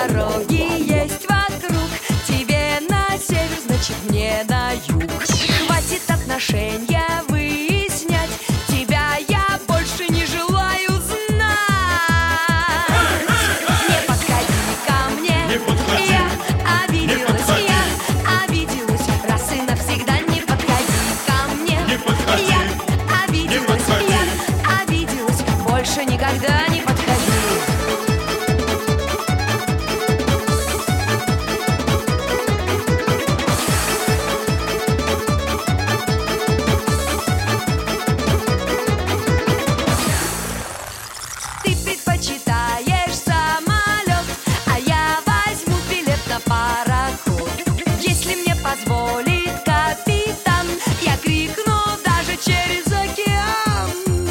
дороги есть вокруг. Тебе на север, значит мне на юг. Хватит отношения выяснять, тебя я больше не желаю знать. Не подходи ко мне, Не подходи. я обиделась, подходи. я обиделась. Раз и навсегда не подходи ко мне. Не подходи. Я обиделась, подходи. я обиделась. Больше никогда не подходи. Ты предпочитаешь самолет, а я возьму билет на пароход. Если мне позволит капитан, я крикну даже через океан.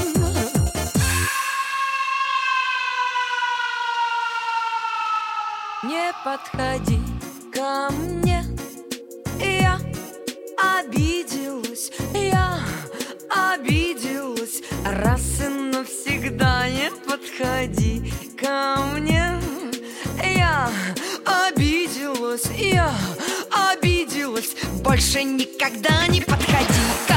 Не подходи ко мне, я обиделась, я обиделась. Раз и навсегда не подходи ко мне. Я обиделась, я обиделась. Больше никогда не подходи ко